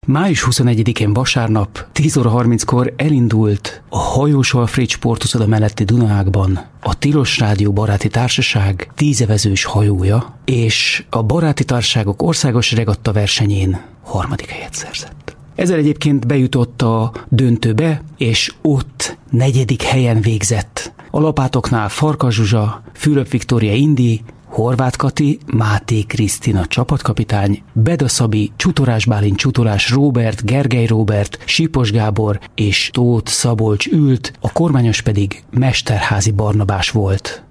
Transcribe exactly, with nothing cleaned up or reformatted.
május huszonegyedikén vasárnap tíz óra harminckor elindult a Hajós Alfréd sportuszoda melletti Dunaágban a Tilos Rádió Baráti Társaság tízevezős hajója, és a Baráti Társaságok országos regatta versenyén harmadik helyet szerzett. Ezzel egyébként bejutott a döntőbe, és ott negyedik helyen végzett. A lapátoknál Farkas Zsuzsa, Fülöp Viktória Indi, Horváth Kati, Máté Krisztina csapatkapitány, Beda Szabi, Csutorás Bálint, Csutolás Róbert, Gergely Róbert, Sipos Gábor és Tóth Szabolcs ült, a kormányos pedig Mesterházi Barnabás volt.